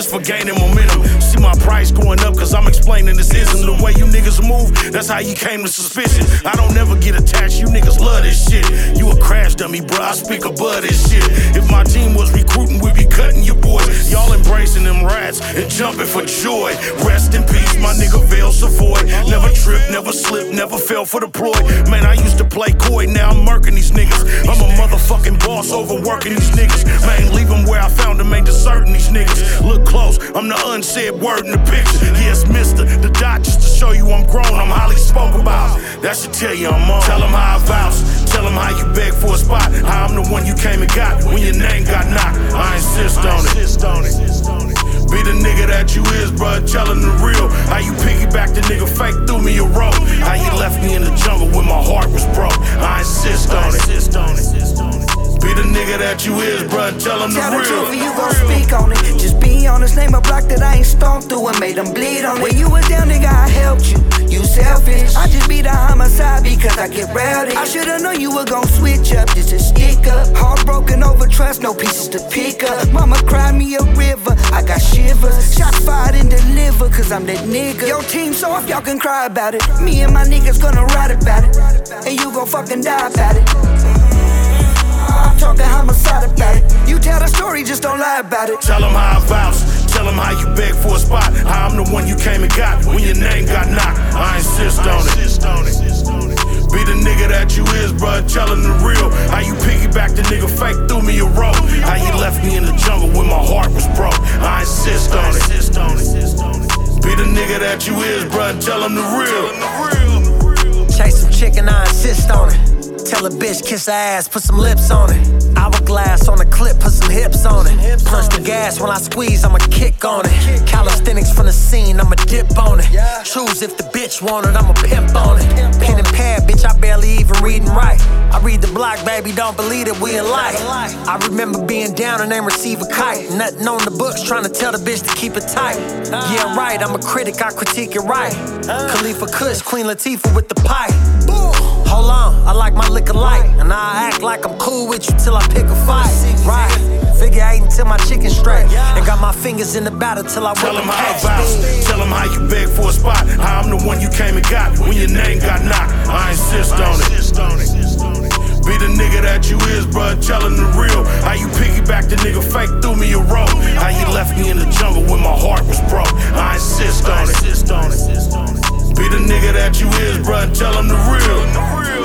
just for gaining momentum. See my price going up cause I'm explaining this ism. The way you niggas move, that's how you came to suspicion. I don't never get attached, you niggas love this shit. You a crash dummy, bruh, I speak above this shit. If my team was recruiting, we'd be cutting your boys. Y'all embracing them rats and jumping for joy. Rest in peace, my nigga Vail Savoy. Never tripped, never slipped, never fell for the ploy. Man, I used to play coy, now I'm murking these niggas. I'm a motherfucking boss, overworking these niggas. Man, leave them where I found them, ain't deserting these niggas. Look close, I'm the unsaid word in the picture. Yes, mister, the dot just to show you I'm grown, I'm highly spoke about. That should tell you I'm on. Tell them how I vouch, tell them how you beg for a spot. How I'm the one you came and got when your name got knocked. I insist on it. Be the nigga that you is, bruh, tellin' the real. How you piggyback the nigga fake threw me a rope. How you left me in the jungle when my heart was broke. I insist on it. Be the nigga that you is, bruh, tell him the real. Tell the truth, you gon' speak on it. Just be honest, name a block that I ain't stomped through and made them bleed on it. When you was down, nigga, I helped you. You selfish. I just be the homicide because I get rowdy. I should've known you were gon' switch up just to stick up. Heartbroken over trust, no pieces to pick up. Mama cried me a river, I got shivers. Shot fired and deliver, cause I'm that nigga. Your team soft, y'all can cry about it. Me and my niggas gonna ride about it. And you gon' fucking die about it. I'm talking homicide about it. You tell the story, just don't lie about it. Tell them how I vouch, tell them how you beg for a spot. How I'm the one you came and got when your name got knocked. I insist on it. Be the nigga that you is, bruh, tellin' the real. How you piggyback the nigga fake threw me a rope. How you left me in the jungle when my heart was broke. I insist on it. Be the nigga that you is, bruh, tell him the real. Chase some chicken, I insist on it. Tell a bitch, kiss her ass, put some lips on it. Hourglass on the clip, put some hips on it. Punch the gas when I squeeze, I'ma kick on it. Calisthenics from the scene, I'ma dip on it. Choose if the bitch want it, I'ma pimp on it. Pen and pad, bitch, I barely even read and write. I read the block, baby, don't believe that we alike. I remember being down and ain't receive a kite. Nothing on the books, trying to tell the bitch to keep it tight. Yeah, right, I'm a critic, I critique it right. Khalifa Kush, Queen Latifah with the pipe. Hold on, I like my liquor light, and I act like I'm cool with you till I pick a fight. Right, figure eight until my chicken straight, and got my fingers in the batter till I tell whip them them how I packs. vouch, tell them how you beg for a spot. How I'm the one you came and got when your name got knocked. I insist on it. Be the nigga that you is, bruh, tellin' the real. How you piggyback the nigga fake threw me a rope. How you left me in the jungle when my heart was broke. I insist on it. Be the nigga that you is, bruh, tell him the real.